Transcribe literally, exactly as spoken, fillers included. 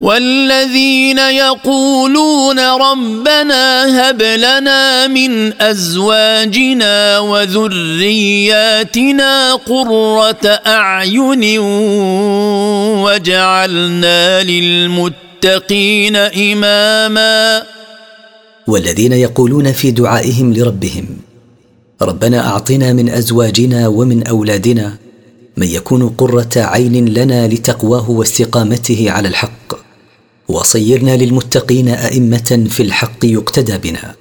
والذين يقولون ربنا هب لنا من أزواجنا وذرياتنا قرة أعين واجعلنا للمتقين إماما. والذين يقولون في دعائهم لربهم ربنا أعطنا من أزواجنا ومن أولادنا من يكون قرة عين لنا لتقواه واستقامته على الحق، وصيرنا للمتقين أئمة في الحق يقتدى بنا.